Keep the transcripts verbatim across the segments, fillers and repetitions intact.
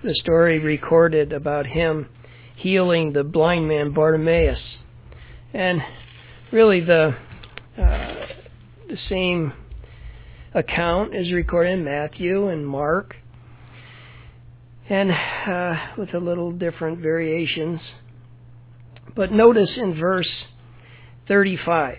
the story recorded about him healing the blind man Bartimaeus. And really the uh, the same account is recorded in Matthew and Mark, and uh, with a little different variations. But notice in verse thirty-five.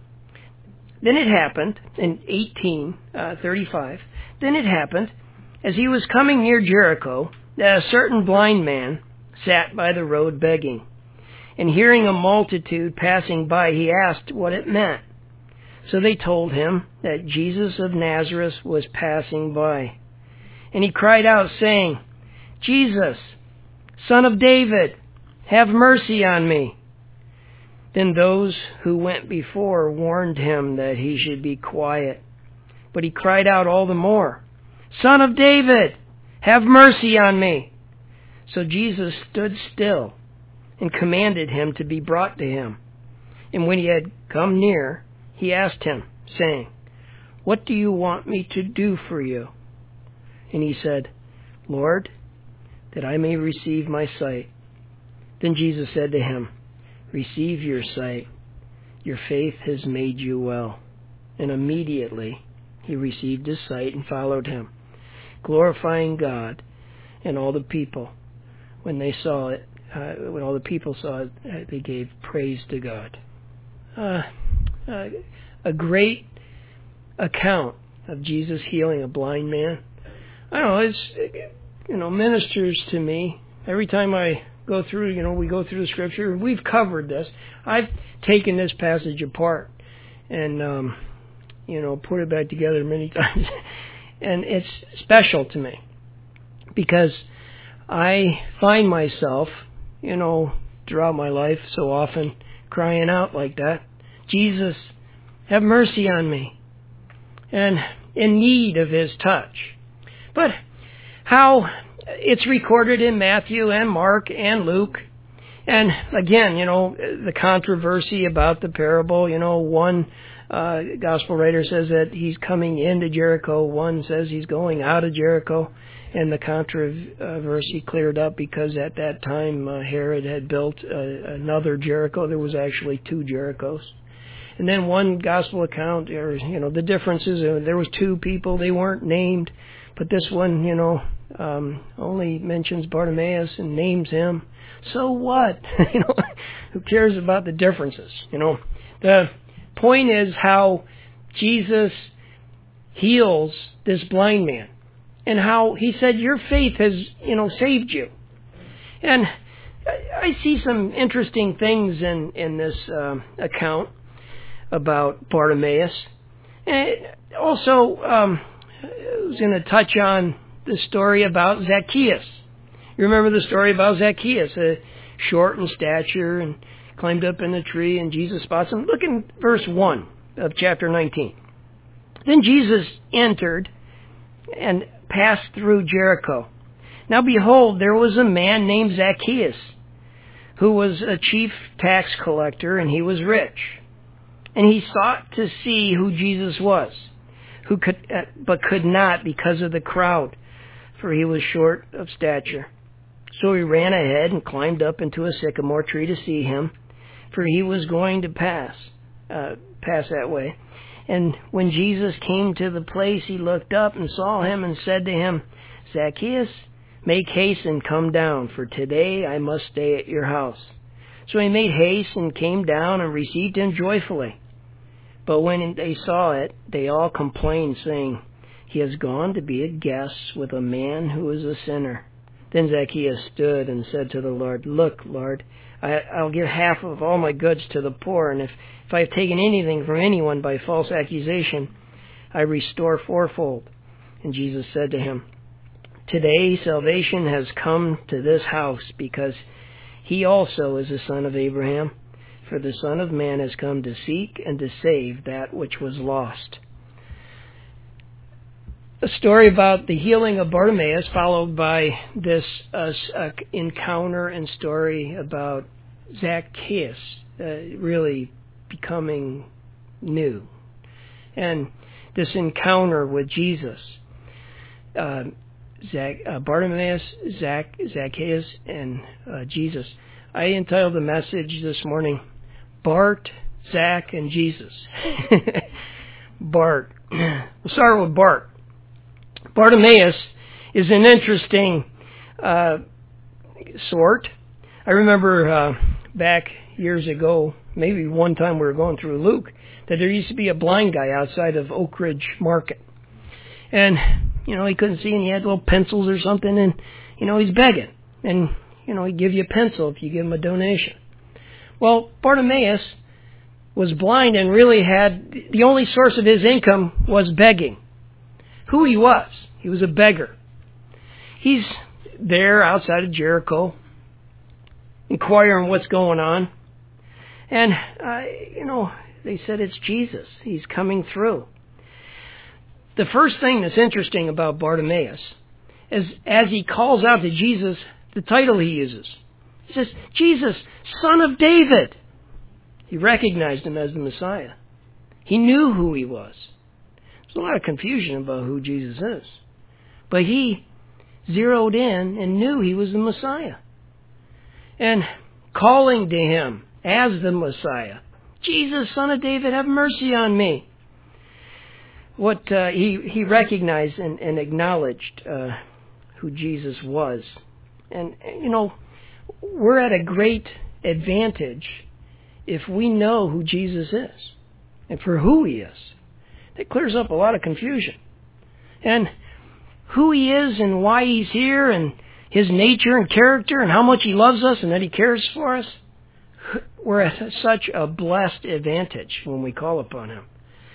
Then it happened, in eighteen thirty-five, then it happened, as he was coming near Jericho, that a certain blind man sat by the road begging. And hearing a multitude passing by, he asked what it meant. So they told him that Jesus of Nazareth was passing by. And he cried out, saying, Jesus, Son of David, have mercy on me. Then those who went before warned him that he should be quiet. But he cried out all the more, Son of David, have mercy on me. So Jesus stood still and commanded him to be brought to him. And when he had come near, he asked him, saying, What do you want me to do for you? And he said, Lord, that I may receive my sight. Then Jesus said to him, Receive your sight. Your faith has made you well. And immediately he received his sight and followed him, glorifying God. And all the people, when they saw it, uh, when all the people saw it, uh, they gave praise to God. Uh, uh, a great account of Jesus healing a blind man. I don't know, it's, you know, ministers to me. Every time I go through, you know, we go through the scripture, we've covered this. I've taken this passage apart and, um, you know, put it back together many times. And it's special to me because I find myself, you know, throughout my life so often crying out like that, Jesus, have mercy on me, and in need of his touch. But how it's recorded in Matthew and Mark and Luke. And again, you know, the controversy about the parable, you know, one uh, gospel writer says that he's coming into Jericho. One says he's going out of Jericho. And the controversy cleared up because at that time uh, Herod had built uh, another Jericho. There was actually two Jerichos. And then one gospel account, or, you know, the differences, uh, there was two people, they weren't named. But this one, you know, um, only mentions Bartimaeus and names him. So what? you know, who cares about the differences? You know, the point is how Jesus heals this blind man, and how he said, "Your faith has, you know, saved you." And I see some interesting things in in this uh, account about Bartimaeus, and also um, I was going to touch on the story about Zacchaeus. You remember the story about Zacchaeus, uh, short in stature and climbed up in a tree, and Jesus spots him. Look in verse one of chapter nineteen. Then Jesus entered and passed through Jericho. Now behold, there was a man named Zacchaeus, who was a chief tax collector, and he was rich. And he sought to see who Jesus was, who could, uh, but could not because of the crowd, for he was short of stature. So he ran ahead and climbed up into a sycamore tree to see him, for he was going to pass, uh, pass that way. And when Jesus came to the place, he looked up and saw him and said to him, Zacchaeus, make haste and come down, for today I must stay at your house. So he made haste and came down and received him joyfully. But when they saw it, they all complained, saying, He has gone to be a guest with a man who is a sinner. Then Zacchaeus stood and said to the Lord, Look, Lord, I, I'll give half of all my goods to the poor, and if, if I have taken anything from anyone by false accusation, I restore fourfold. And Jesus said to him, Today salvation has come to this house, because he also is a son of Abraham. For the Son of Man has come to seek and to save that which was lost. A story about the healing of Bartimaeus, followed by this uh, uh, encounter and story about Zacchaeus uh, really becoming new. And this encounter with Jesus. Uh, Zac, uh, Bartimaeus, Zac, Zacchaeus, and uh, Jesus. I entitled the message this morning, Bart, Zac, and Jesus. Bart. We'll start with Bart. Bartimaeus is an interesting uh, sort. I remember uh, back years ago, maybe one time we were going through Luke, that there used to be a blind guy outside of Oak Ridge Market. And, you know, he couldn't see and he had little pencils or something and, you know, he's begging. And, you know, he'd give you a pencil if you give him a donation. Well, Bartimaeus was blind and really had, the only source of his income was begging. Who he was, he was a beggar. He's there outside of Jericho, inquiring what's going on. And, uh, you know, they said it's Jesus. He's coming through. The first thing that's interesting about Bartimaeus is as he calls out to Jesus, the title he uses. He says, Jesus, Son of David. He recognized him as the Messiah. He knew who he was. There's a lot of confusion about who Jesus is. But he zeroed in and knew he was the Messiah. And calling to him as the Messiah, Jesus, Son of David, have mercy on me. What uh, he he recognized and, and acknowledged uh, who Jesus was. And, you know, we're at a great advantage if we know who Jesus is and for who he is. That clears up a lot of confusion. And who he is and why he's here and his nature and character and how much he loves us and that he cares for us, we're at such a blessed advantage when we call upon him.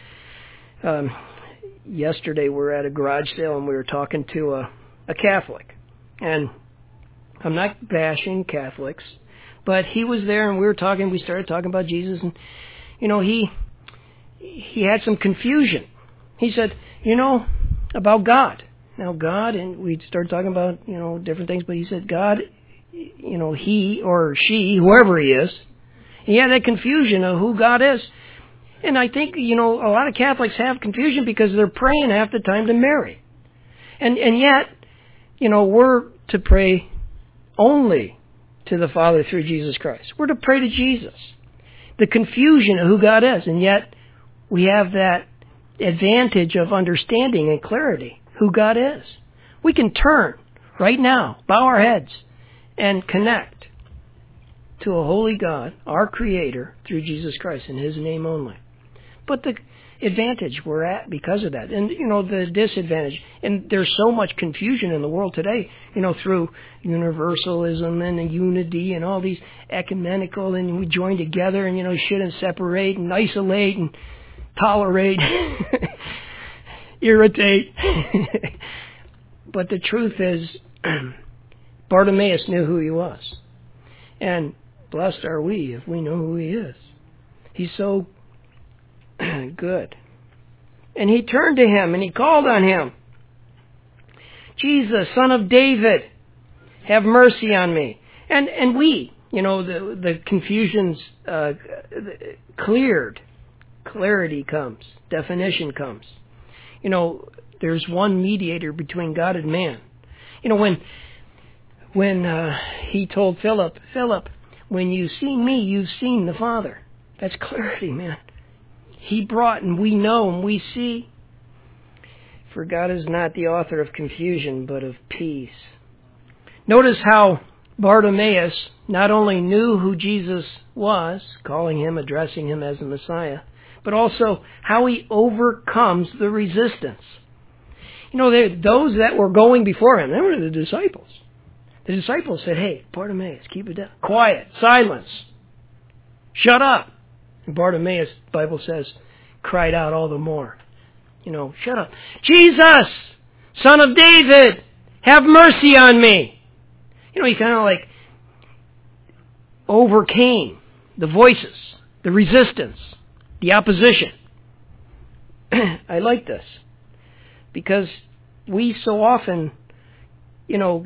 Um, yesterday we were at a garage sale and we were talking to a, a Catholic. And I'm not bashing Catholics, but he was there and we were talking, we started talking about Jesus and, you know, he, he had some confusion. He said, you know, about God. Now God, and we started talking about, you know, different things, but he said, God, you know, he or she, whoever he is, he had that confusion of who God is. And I think, you know, a lot of Catholics have confusion because they're praying half the time to Mary. And and yet, you know, we're to pray only to the Father through Jesus Christ. We're to pray to Jesus. The confusion of who God is. And yet, we have that advantage of understanding and clarity who God is. We can turn right now, bow our heads, and connect to a holy God, our Creator, through Jesus Christ in His name only. But the advantage we're at because of that, and you know the disadvantage, and there's so much confusion in the world today, you know, through universalism and unity and all these ecumenical, and we join together and you know shouldn't separate and isolate and tolerate, irritate. But the truth is, Bartimaeus knew who he was, and blessed are we if we know who he is. He's so good. And he turned to him and he called on him. Jesus, Son of David, have mercy on me. And and we, you know, the the confusion's uh, cleared. Clarity comes. Definition comes. You know, there's one mediator between God and man. You know, when when uh, he told Philip, Philip, when you've seen me, you've seen the Father. That's clarity, man. He brought, and we know, and we see. For God is not the author of confusion, but of peace. Notice how Bartimaeus not only knew who Jesus was, calling him, addressing him as the Messiah, but also how he overcomes the resistance. You know, those that were going before him, they were the disciples. The disciples said, hey, Bartimaeus, keep it down. Quiet, silence, shut up. And Bartimaeus, the Bible says, cried out all the more. You know, shut up. Jesus, Son of David, have mercy on me. You know, he kind of like overcame the voices, the resistance, the opposition. I like this because we so often, you know,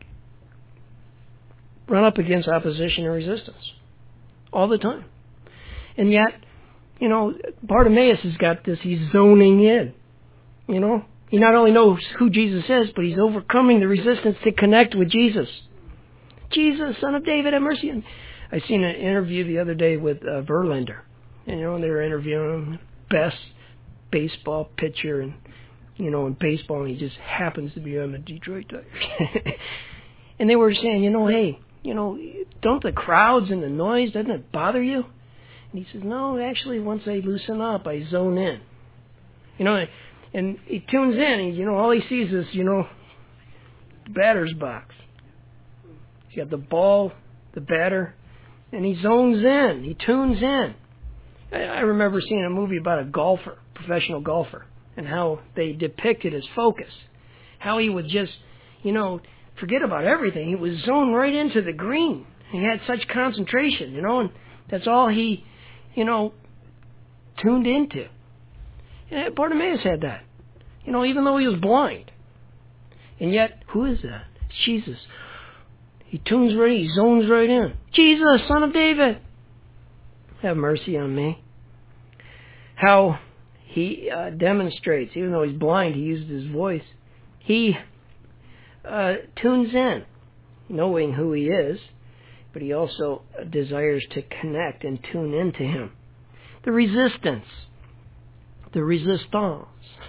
run up against opposition and resistance all the time. And yet, you know, Bartimaeus has got this, he's zoning in, you know. He not only knows who Jesus is, but he's overcoming the resistance to connect with Jesus. Jesus, Son of David, have mercy on me. I seen an interview the other day with uh, Verlander. And, you know, they were interviewing him, best baseball pitcher, and, you know, in baseball, and he just happens to be on the Detroit Tigers. And they were saying, you know, hey, you know, don't the crowds and the noise, doesn't it bother you? And he says, no, actually, once I loosen up, I zone in. You know, and he tunes in, and, you know, all he sees is, you know, the batter's box. He's got the ball, the batter, and he zones in. He tunes in. I, I remember seeing a movie about a golfer, professional golfer, and how they depicted his focus. How he would just, you know, forget about everything. He was zoned right into the green. He had such concentration, you know, and that's all he, you know, tuned into. And Bartimaeus had that, you know, even though he was blind. And yet, who is that? It's Jesus. He tunes right, he zones right in. Jesus, Son of David, have mercy on me. How he uh, demonstrates, even though he's blind, he uses his voice. He uh, tunes in, knowing who he is, but he also desires to connect and tune into him. The resistance, the resistance.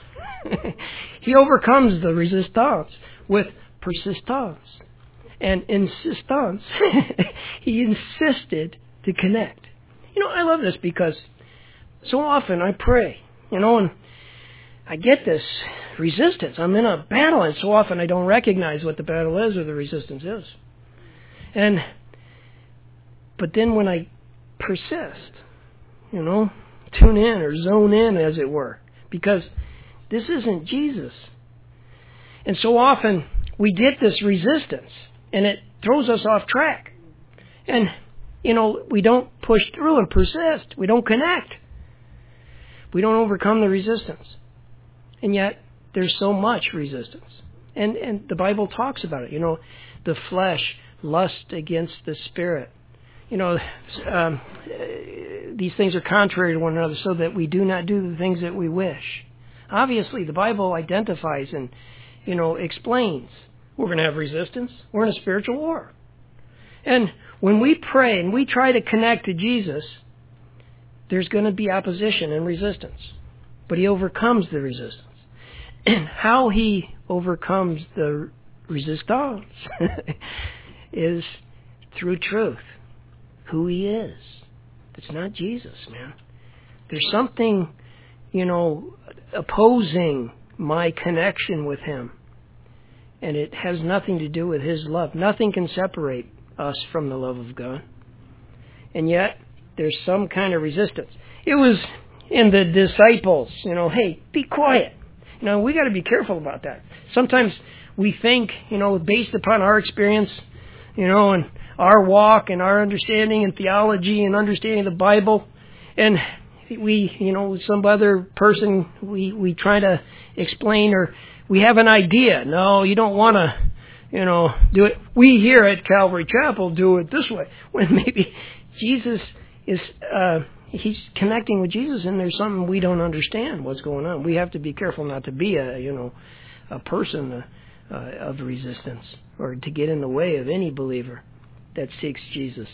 He overcomes the resistance with persistence and insistence. He insisted to connect. You know, I love this because so often I pray, you know, and I get this resistance. I'm in a battle, and so often I don't recognize what the battle is or the resistance is. And, but then when I persist, you know, tune in or zone in, as it were, because this isn't Jesus. And so often we get this resistance, and it throws us off track. And, you know, we don't push through and persist. We don't connect. We don't overcome the resistance. And yet, there's so much resistance. And and the Bible talks about it. You know, the flesh lusts against the spirit. You know, um, these things are contrary to one another, so that we do not do the things that we wish. Obviously, the Bible identifies and, you know, explains we're going to have resistance. We're in a spiritual war. And when we pray and we try to connect to Jesus, there's going to be opposition and resistance. But he overcomes the resistance. And how he overcomes the resistance is through truth. Who he is. It's not Jesus, man. There's something, you know, opposing my connection with him. And it has nothing to do with his love. Nothing can separate us from the love of God. And yet, there's some kind of resistance. It was in the disciples, you know, hey, be quiet. You know, we got to be careful about that. Sometimes we think, you know, based upon our experience, you know, and our walk and our understanding and theology and understanding the Bible, and we, you know, some other person, we, we try to explain, or we have an idea. No, you don't want to, you know, do it. We here at Calvary Chapel do it this way. When maybe Jesus is, uh, he's connecting with Jesus, and there's something we don't understand what's going on. We have to be careful not to be a, you know, a person uh, uh, of resistance, or to get in the way of any believer that seeks Jesus.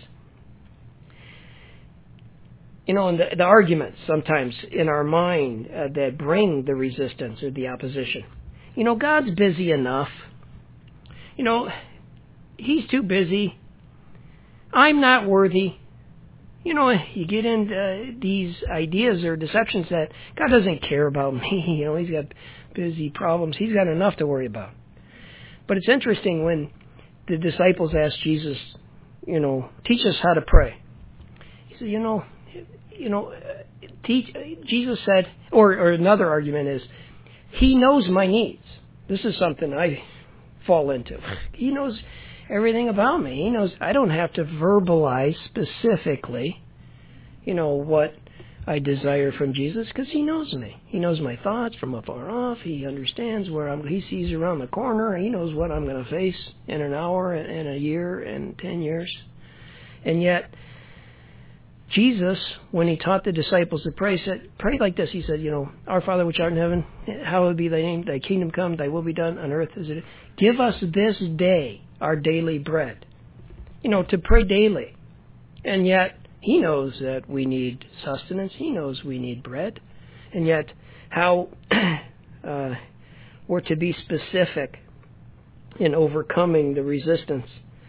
You know, and the, the arguments sometimes in our mind uh, that bring the resistance or the opposition. You know, God's busy enough. You know, he's too busy. I'm not worthy. You know, you get into these ideas or deceptions that God doesn't care about me. You know, he's got busy problems. He's got enough to worry about. But it's interesting when the disciples asked Jesus, you know, teach us how to pray. He said, you know, you know, teach. Jesus said, or, or another argument is, he knows my needs. This is something I fall into. He knows everything about me. He knows I don't have to verbalize specifically, you know, what I desire from Jesus, because he knows me. He knows my thoughts from afar off. He understands where I'm. He sees around the corner. He knows what I'm going to face in an hour and a year and ten years. And yet, Jesus, when he taught the disciples to pray, said, pray like this. He said, you know, Our Father which art in heaven, hallowed be thy name, thy kingdom come, thy will be done on earth as it is. Give us this day our daily bread. You know, to pray daily. And yet, he knows that we need sustenance. He knows we need bread. And yet, how uh, we're to be specific in overcoming the resistance.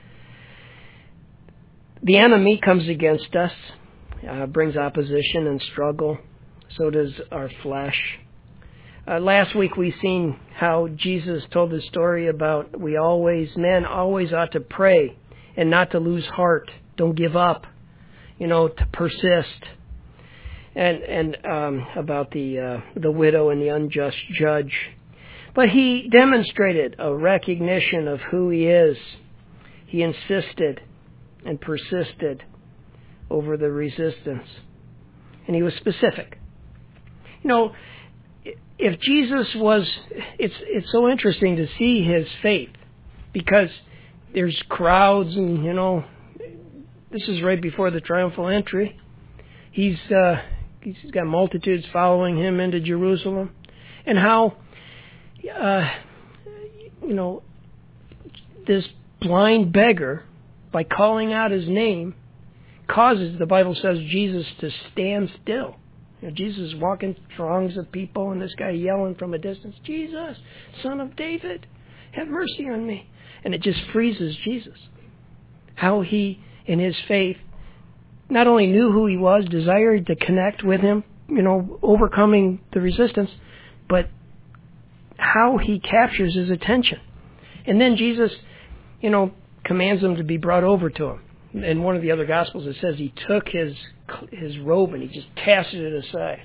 The enemy comes against us, uh, brings opposition and struggle. So does our flesh. Uh, last week we seen how Jesus told the story about we always, men always ought to pray and not to lose heart. Don't give up, you know, to persist. And and um, about the uh, the widow and the unjust judge. But he demonstrated a recognition of who he is. He insisted and persisted over the resistance. And he was specific. You know, if Jesus was, it's it's so interesting to see his faith, because there's crowds and, you know, this is right before the triumphal entry. He's uh, he's got multitudes following him into Jerusalem. And how, uh, you know, this blind beggar, by calling out his name, causes, the Bible says, Jesus to stand still. You know, Jesus is walking throngs of people, and this guy yelling from a distance, Jesus, Son of David, have mercy on me. And it just freezes Jesus. How he, in his faith, not only knew who he was, desired to connect with him, you know, overcoming the resistance, but how he captures his attention. And then Jesus, you know, commands him to be brought over to him. In one of the other Gospels, it says he took his his robe and he just cast it aside.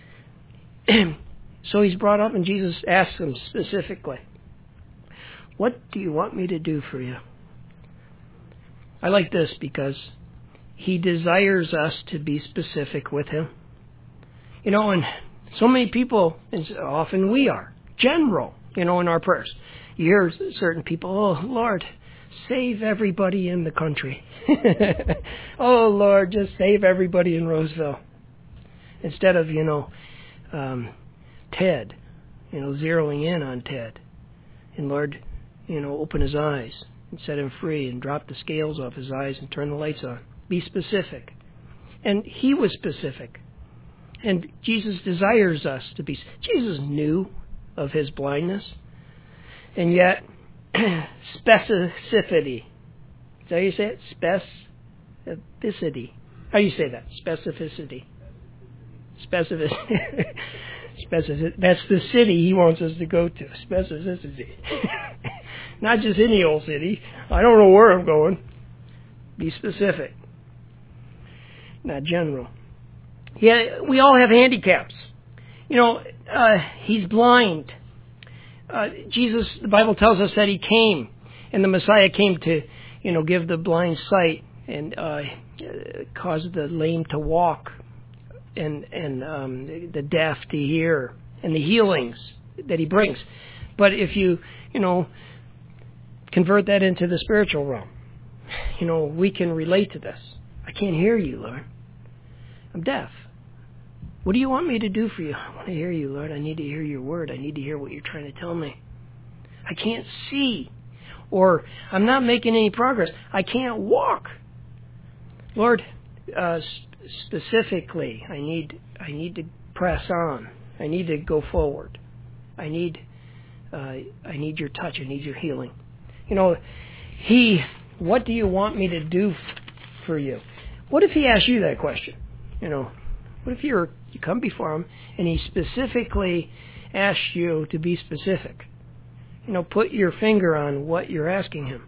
So he's brought up, and Jesus asks him specifically, what do you want me to do for you? I like this because he desires us to be specific with him. You know, and so many people, and often we are, general, you know, in our prayers. You hear certain people, oh, Lord, save everybody in the country. Oh, Lord, just save everybody in Roseville. Instead of, you know, um, Ted, you know, zeroing in on Ted. And Lord, you know, open his eyes and set him free and drop the scales off his eyes and turn the lights on. Be specific. And he was specific. And Jesus desires us to be. Jesus knew of his blindness. And yet, specificity. Is that how you say it? Specificity. How do you say that? Specificity. Specificity. Specificity. That's the city he wants us to go to. Specificity. Not just any old city. I don't know where I'm going. Be specific. Not general. Yeah, we all have handicaps. You know, uh, he's blind. Uh, Jesus, the Bible tells us that he came, and the Messiah came to, you know, give the blind sight and uh, cause the lame to walk, and and um, the deaf to hear, and the healings that he brings. But if you, you know, convert that into the spiritual realm, you know, we can relate to this. I can't hear you, Lord. I'm deaf. What do you want me to do for you? I want to hear you, Lord. I need to hear your word. I need to hear what you're trying to tell me. I can't see. Or I'm not making any progress. I can't walk. Lord, uh, specifically, I need I need to press on. I need to go forward. I need uh, I need your touch. I need your healing. You know, he, what do you want me to do f- for you? What if he asked you that question? You know, what if you're, you come before him and he specifically asks you to be specific? You know, put your finger on what you're asking him.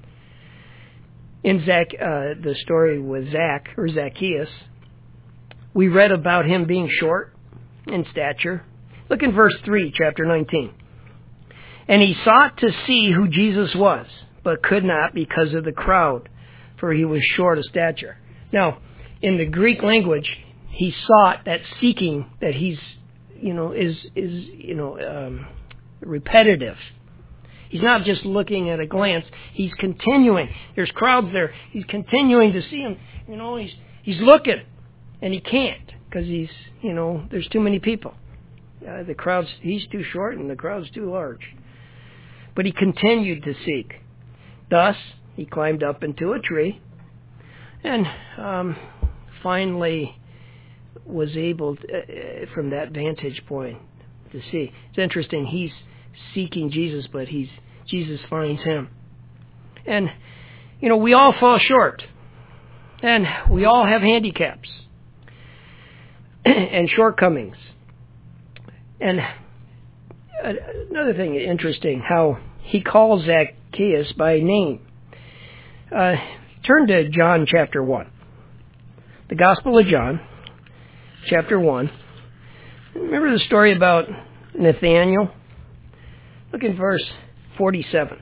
In Zac, uh, the story with Zach, or Zacchaeus, we read about him being short in stature. Look in verse three, chapter nineteen. And he sought to see who Jesus was, but could not because of the crowd, for he was short of stature. Now, in the Greek language, he sought, that seeking, that he's, you know, is, is you know, um, repetitive. He's not just looking at a glance. He's continuing. There's crowds there. He's continuing to see him. You know, he's he's looking. And he can't because he's, you know, there's too many people. Uh, the crowd's, he's too short and the crowd's too large. But he continued to seek. Thus, he climbed up into a tree and um, finally was able, to, uh, from that vantage point, to see. It's interesting. He's seeking Jesus, but he's Jesus finds him. And, you know, we all fall short. And we all have handicaps and shortcomings. And another thing interesting, how he calls Zacchaeus by name. Uh, turn to John chapter one. The Gospel of John, chapter one. Remember the story about Nathanael? Look in verse forty-seven.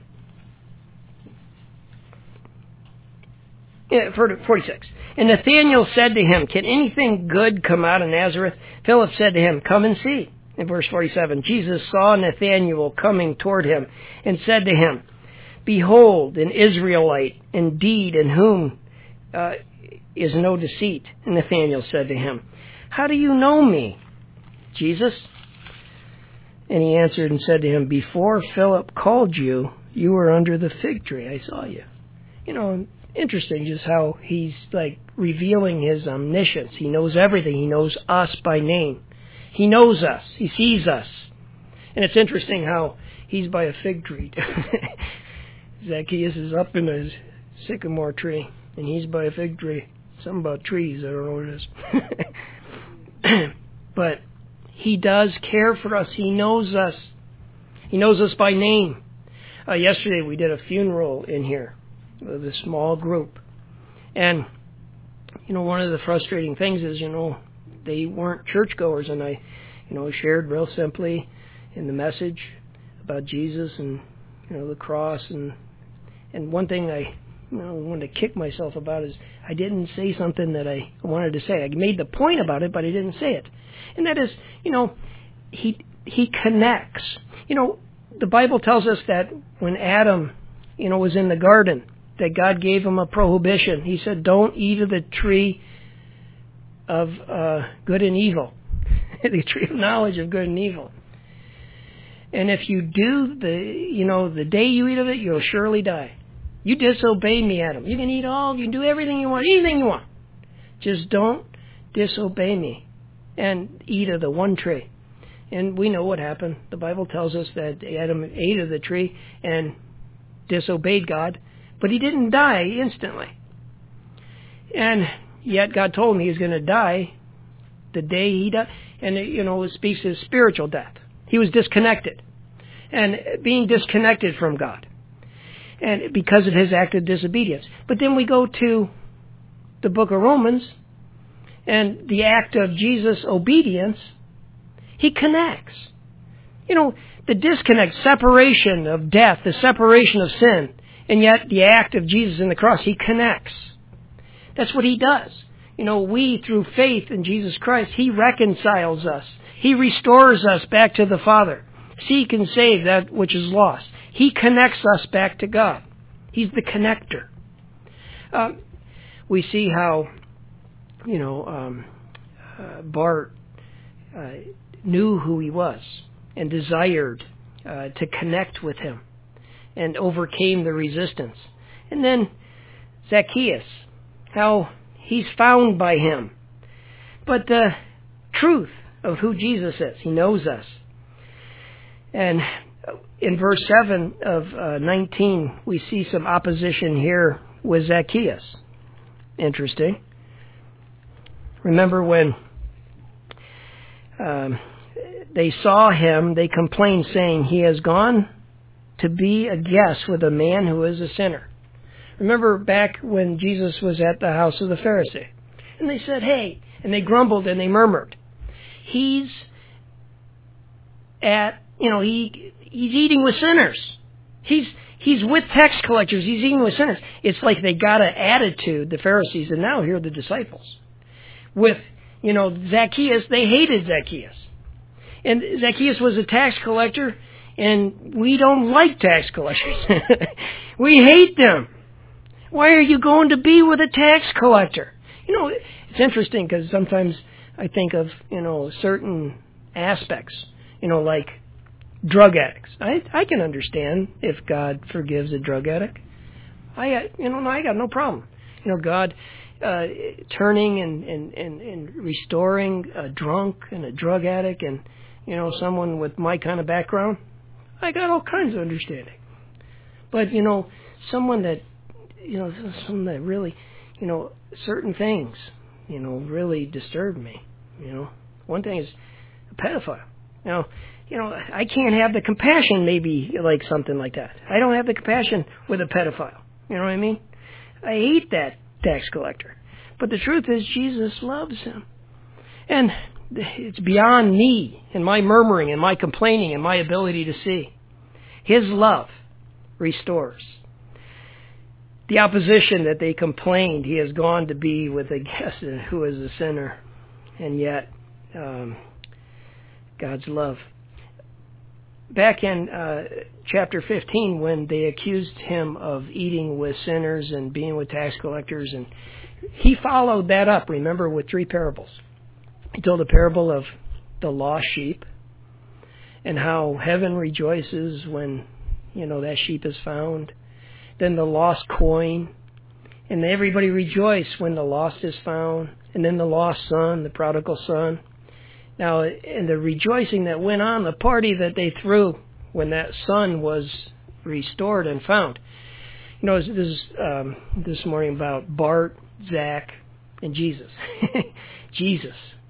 Yeah, forty-six. And Nathanael said to him, "Can anything good come out of Nazareth?" Philip said to him, "Come and see." In verse forty-seven, Jesus saw Nathanael coming toward him and said to him, "Behold, an Israelite indeed, in whom uh, is no deceit." And Nathanael said to him, "How do you know me, Jesus?" And he answered and said to him, "Before Philip called you, you were under the fig tree. I saw you." You know, interesting just how he's like revealing his omniscience. He knows everything. He knows us by name. He knows us. He sees us. And it's interesting how he's by a fig tree. Zacchaeus is up in a sycamore tree, and he's by a fig tree. Something about trees, I don't know what it is. But he does care for us. He knows us. He knows us by name. Uh, yesterday we did a funeral in here with a small group. And, you know, one of the frustrating things is, you know, they weren't churchgoers, and I, you know, shared real simply in the message about Jesus and, you know, the cross. And and one thing I, you know, wanted to kick myself about is I didn't say something that I wanted to say. I made the point about it, but I didn't say it. And that is, you know, he he connects. You know, the Bible tells us that when Adam, you know, was in the garden, that God gave him a prohibition. He said, "Don't eat of the tree of uh, good and evil," the tree of knowledge of good and evil. And if you do, the you know, the day you eat of it, you'll surely die. You disobey me, Adam. You can eat all, you can do everything you want, anything you want. Just don't disobey me and eat of the one tree. And we know what happened. The Bible tells us that Adam ate of the tree and disobeyed God, but he didn't die instantly. And yet God told him he was going to die the day he died. And, it, you know, it speaks of spiritual death. He was disconnected. And being disconnected from God. And because of his act of disobedience. But then we go to the book of Romans, and the act of Jesus' obedience, he connects. You know, the disconnect, separation of death, the separation of sin, and yet the act of Jesus in the cross, he connects. That's what he does. You know, we, through faith in Jesus Christ, he reconciles us. He restores us back to the Father. Seek and save that which is lost. He connects us back to God. He's the connector. Um, we see how, you know, um, uh, Bart uh, knew who he was and desired uh, to connect with him and overcame the resistance. And then Zacchaeus, how he's found by him. But the truth of who Jesus is, he knows us. And in verse seven of uh, nineteen, we see some opposition here with Zacchaeus. Interesting. Remember when um, they saw him, they complained, saying, "He has gone to be a guest with a man who is a sinner." Remember back when Jesus was at the house of the Pharisee. And they said, "Hey," and they grumbled and they murmured. He's at, you know, he he's eating with sinners. He's he's with tax collectors. He's eating with sinners. It's like they got an attitude, the Pharisees, and now here are the disciples. With, you know, Zacchaeus, they hated Zacchaeus. And Zacchaeus was a tax collector, and we don't like tax collectors. We hate them. Why are you going to be with a tax collector? You know, it's interesting because sometimes I think of, you know, certain aspects, you know, like drug addicts. I I can understand if God forgives a drug addict. I, you know, I got no problem. You know, God uh, turning and, and, and, and restoring a drunk and a drug addict and, you know, someone with my kind of background, I got all kinds of understanding. But, you know, someone that, you know, someone that really, you know, certain things, you know, really disturb me. You know, one thing is a pedophile. You know, you know, I can't have the compassion maybe like something like that. I don't have the compassion with a pedophile. You know what I mean? I hate that tax collector. But the truth is Jesus loves him. And it's beyond me and my murmuring and my complaining and my ability to see. His love restores. The opposition that they complained, he has gone to be with a guest who is a sinner. And yet, um, God's love. Back in uh, chapter fifteen, when they accused him of eating with sinners and being with tax collectors, and he followed that up, remember, with three parables. He told a parable of the lost sheep and how heaven rejoices when, you know, that sheep is found. Then the lost coin, and everybody rejoice when the lost is found. And then the lost son, the prodigal son. Now, and the rejoicing that went on, the party that they threw when that son was restored and found. You know, this is um, this morning about Bart, Zach, and Jesus. Jesus.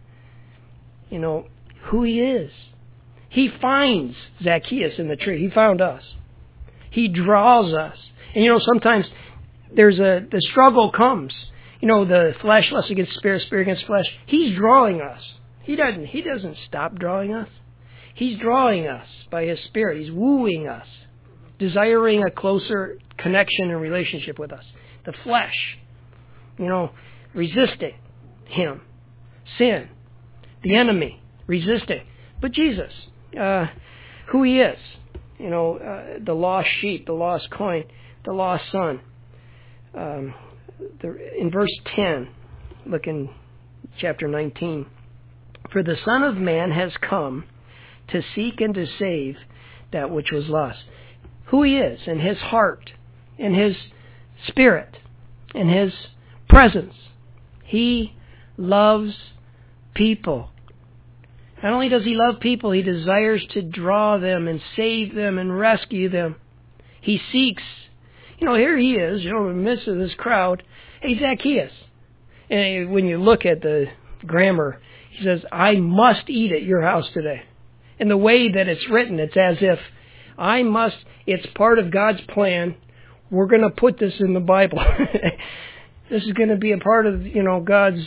You know, who he is. He finds Zacchaeus in the tree. He found us. He draws us. And, you know, sometimes there's a, the struggle comes. You know, the flesh lust against spirit, spirit against flesh. He's drawing us. He doesn't, he doesn't stop drawing us. He's drawing us by his Spirit. He's wooing us, desiring a closer connection and relationship with us. The flesh, you know, resisting him. Sin, the enemy, resisting. But Jesus, uh, who he is, you know, uh, the lost sheep, the lost coin, the lost son. Um, the, in verse ten, look in chapter nineteen. For the Son of Man has come to seek and to save that which was lost. Who he is, and his heart, and his spirit, and his presence. He loves people. Not only does he love people, he desires to draw them and save them and rescue them. He seeks. You know, here he is, you know, in the midst of this crowd. Hey, Zacchaeus. And when you look at the grammar, he says, I must eat at your house today. And the way that it's written, it's as if I must, it's part of God's plan. We're going to put this in the Bible. This is going to be a part of, you know, God's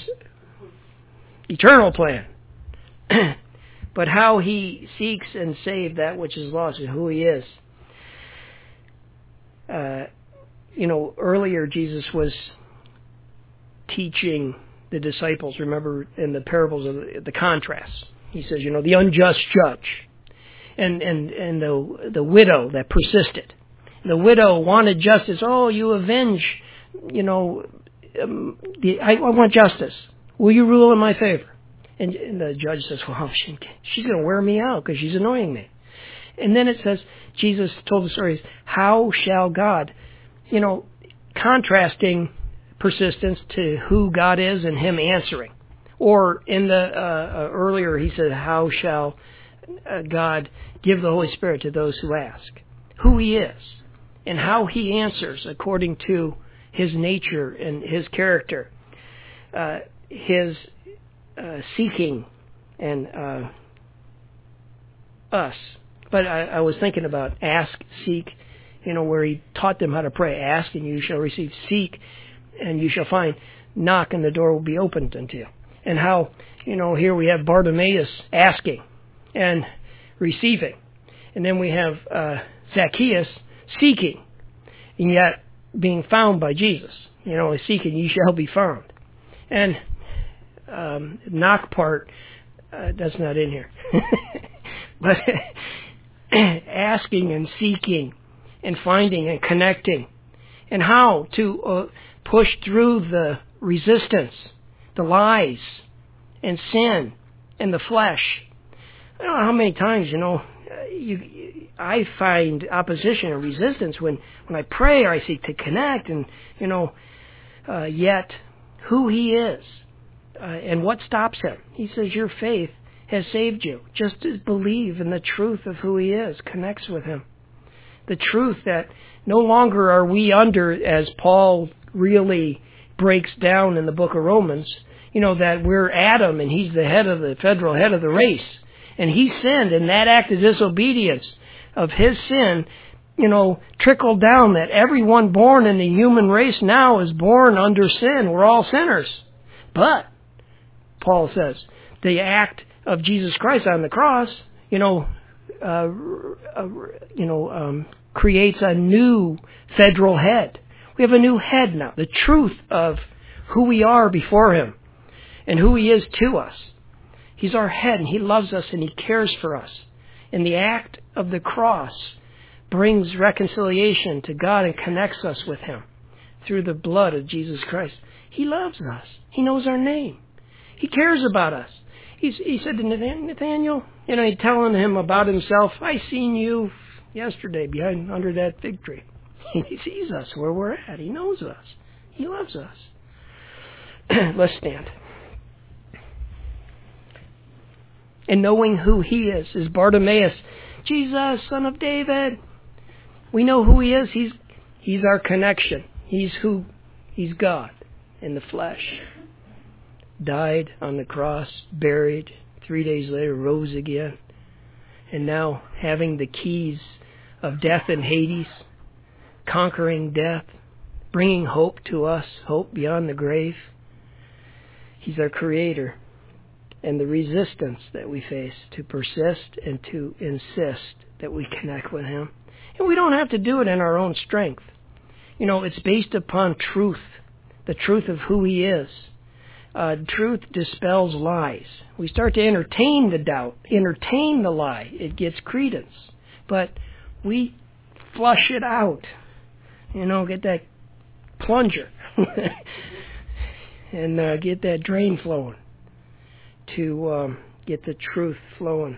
eternal plan. But how he seeks and saves that which is lost and who he is. Uh, you know, earlier Jesus was teaching the disciples, remember, in the parables of the, the contrasts. He says, you know, the unjust judge and, and, and the, the widow that persisted. The widow wanted justice. Oh, you avenge, you know, um, the, I, I want justice. Will you rule in my favor? And, and the judge says, well, she, she's going to wear me out because she's annoying me. And then it says, Jesus told the stories, how shall God, you know, contrasting persistence to who God is and him answering. Or in the uh, uh, earlier he said, how shall uh, God give the Holy Spirit to those who ask? Who he is and how he answers according to his nature and his character. Uh, his uh, seeking and uh, us. But I, I was thinking about ask, seek, you know, where he taught them how to pray. Ask and you shall receive. Seek and you shall find. Knock and the door will be opened unto you. And how, you know, here we have Bartimaeus asking and receiving. And then we have uh, Zacchaeus seeking and yet being found by Jesus. You know, seeking, ye shall be found. And um, knock part, uh, that's not in here. But asking and seeking and finding and connecting. And how to uh, push through the resistance the lies and sin and the flesh. I don't know how many times, you know, you, I find opposition or resistance when, when I pray or I seek to connect, and, you know, uh, yet who He is uh, and what stops Him. He says your faith has saved you. Just to believe in the truth of who He is connects with Him. The truth that no longer are we under, as Paul really breaks down in the book of Romans, you know, that we're Adam and he's the head of the federal head of the race. And he sinned, and that act of disobedience of his sin, you know, trickled down that everyone born in the human race now is born under sin. We're all sinners. But, Paul says, the act of Jesus Christ on the cross, you know, uh, uh, you know, um, creates a new federal head. We have a new head now. The truth of who we are before Him and who He is to us. He's our head, and He loves us, and He cares for us. And the act of the cross brings reconciliation to God and connects us with Him through the blood of Jesus Christ. He loves us. He knows our name. He cares about us. He's, he said to Nathaniel, you know, he's telling him about himself, I seen you yesterday behind under that fig tree. He sees us where we're at. He knows us. He loves us. Let's stand. And knowing who He is, is Bartimaeus, Jesus, Son of David. We know who He is. He's He's our connection. He's who He's God in the flesh. Died on the cross, buried, three days later rose again. And now having the keys of death and Hades, conquering death, bringing hope to us, hope beyond the grave. He's our Creator. And the resistance that we face to persist and to insist that we connect with Him. And we don't have to do it in our own strength. You know, it's based upon truth, the truth of who He is. Uh, truth dispels lies. We start to entertain the doubt, entertain the lie. It gets credence. But we flush it out. You know, get that plunger and uh, get that drain flowing to um, get the truth flowing.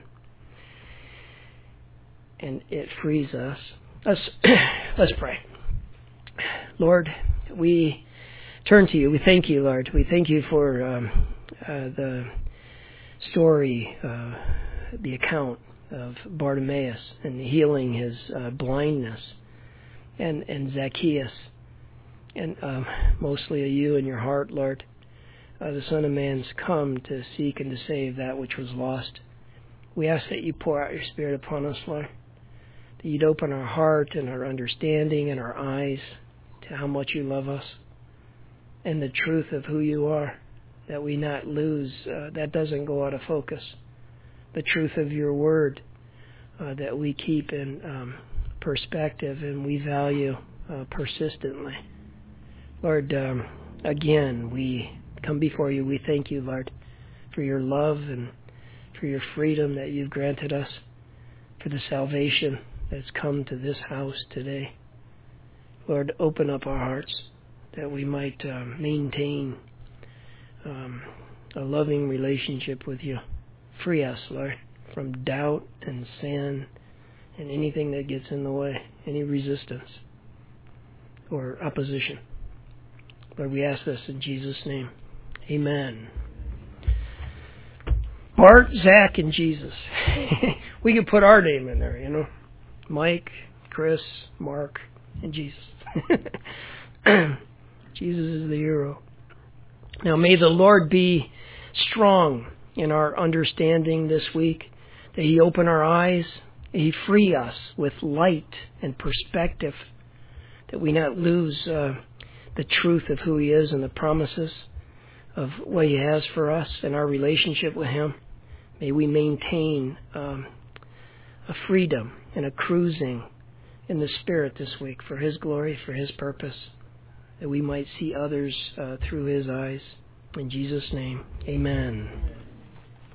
And it frees us. Let's, let's pray. Lord, we turn to You. We thank You, Lord. We thank You for um, uh, the story, uh, the account of Bartimaeus and healing his uh, blindness, and, and Zacchaeus, and um, mostly of You in Your heart, Lord. Uh, the Son of Man's come to seek and to save that which was lost. We ask that You pour out Your Spirit upon us, Lord, that You'd open our heart and our understanding and our eyes to how much You love us and the truth of who You are, that we not lose, uh, that doesn't go out of focus. The truth of Your Word uh, that we keep in um, perspective and we value uh, persistently. Lord, um, again, we come before You. We thank You, Lord, for Your love and for Your freedom that You've granted us, for the salvation that's come to this house today. Lord, open up our hearts that we might um, maintain um, a loving relationship with You. Free us, Lord, from doubt and sin and anything that gets in the way, any resistance or opposition. Lord, we ask this in Jesus' name. Amen. Bart, Zach, and Jesus. We could put our name in there, you know. Mike, Chris, Mark, and Jesus. Jesus is the hero. Now may the Lord be strong in our understanding this week, that He open our eyes, that He free us with light and perspective, that we not lose uh, the truth of who He is and the promises of what He has for us and our relationship with Him. May we maintain um, a freedom and a cruising in the Spirit this week for His glory, for His purpose, that we might see others uh, through His eyes. In Jesus' name, amen.